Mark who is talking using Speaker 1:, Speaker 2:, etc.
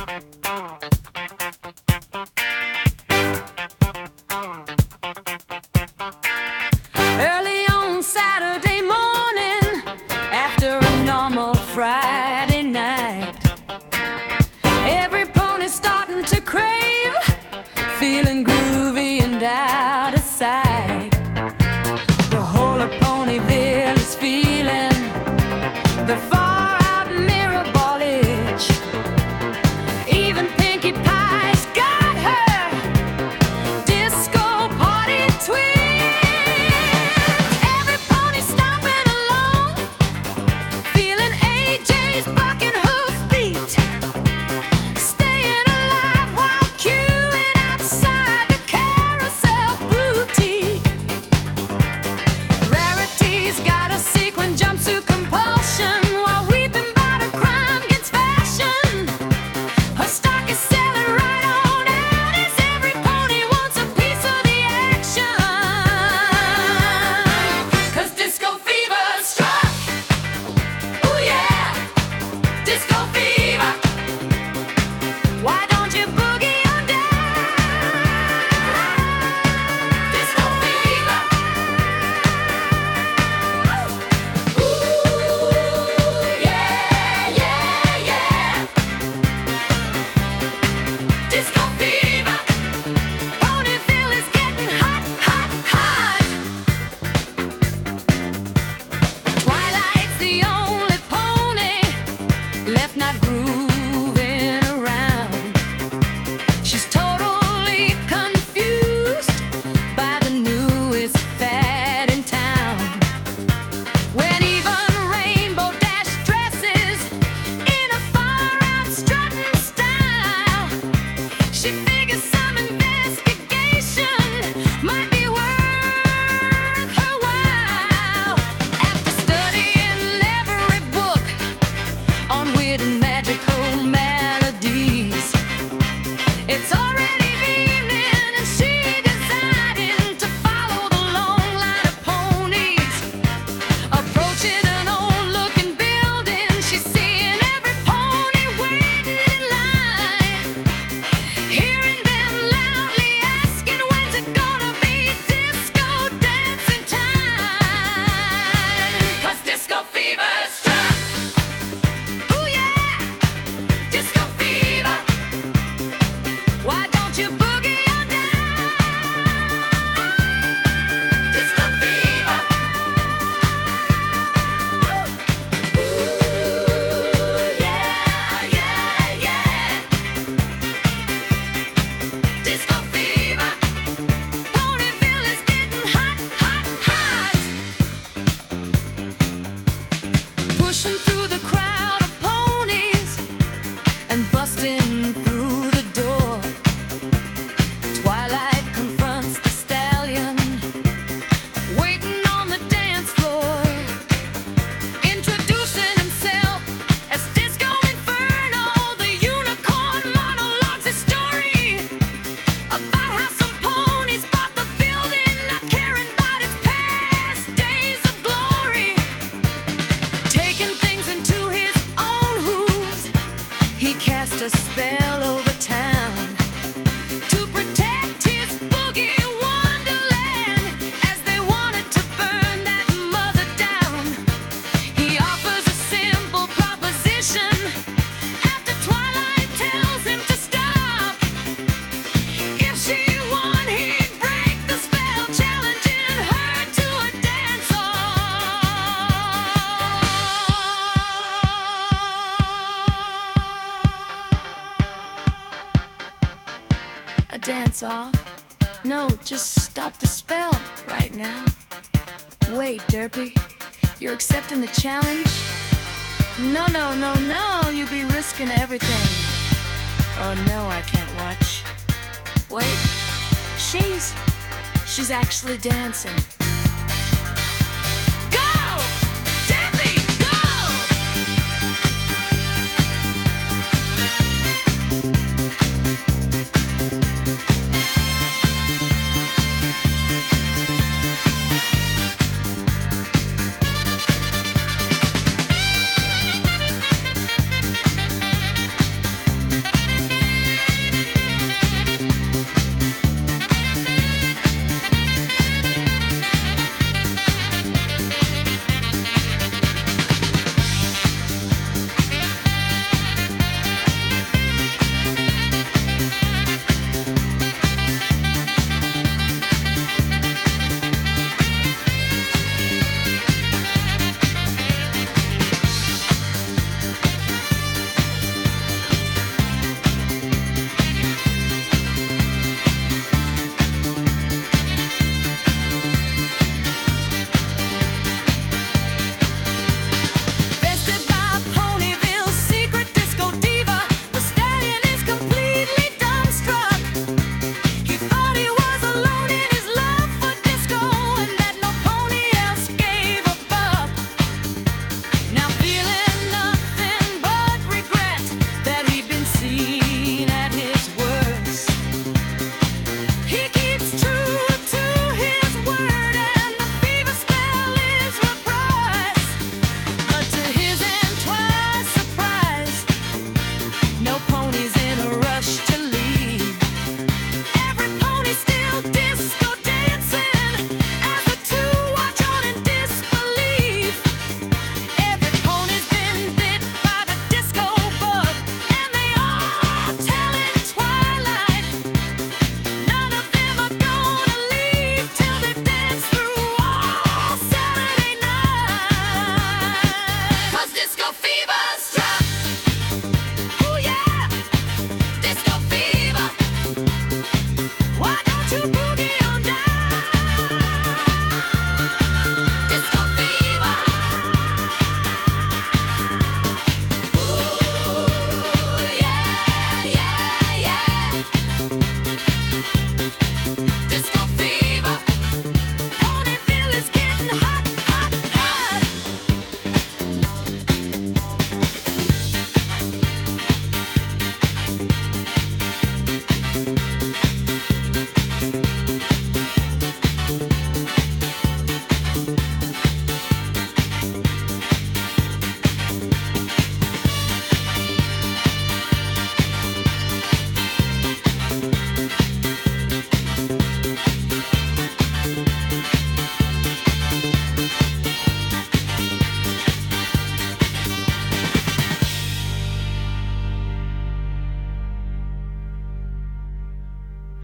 Speaker 1: Early on Saturday morning, after a normal Friday night, every pony's starting to crave, feeling groovy and out of sight. The whole of Ponyville is feeling the far out mirror ballage. Even Pinkie Pie's got her disco party twin. Every pony stomping along, feeling AJ's bucking hoofbeat, staying alive while queuing outside the Carousel Boutique. Rarity's got a sequin jumpsuit compulsion while weeping about her crime gets fashion. Her stock is selling right on out as every pony wants a piece of the action. 'Cause disco fever struck. Ooh yeah, disco fever. Why don't you boogie on down? Disco fever. Ooh yeah, yeah, yeah. Disco fever. Ponyville is getting hot, hot, hot. Twilight's the only pony left not grooving around. She's totally confused by the newest fad in town. When even Rainbow Dash dresses in a far-out strutting style, she figures some investigation might be worth her while. After studying every book on weird and magical melodies, it's already evening and she decided to follow the long line of ponies. Approaching an old-looking building, she's seeing every pony waiting in line, hearing them loudly asking when's it gonna be disco dancing time. 'Cause disco fever struck. Ooh yeah, disco fever. Why don't you boogie on down? Disco fever. Ooh yeah, yeah, yeah. Disco fever. Ponyville is getting hot, hot, hot. Pushing through the crowd of ponies and busting through the door, Twilight confronts the stallion waiting on the dance floor, introducing himself as Disco Inferno. The unicorn monologues his story about how some ponies bought the building, not caring about its past days of glory. Taking things into his own hooves, he cast a spell over town to protect his boogie wonderland as they wanted to burn that mother down. He offers a simple proposition after Twilight tells him to stop. If she won, he'd break the spell, challenging her to a dance-off. A dance-off? No, just stop the spell right now. Wait, Derpy, you're accepting the challenge? No, no, no, no, you'd be risking everything. Oh no, I can't watch. Wait, she's actually dancing.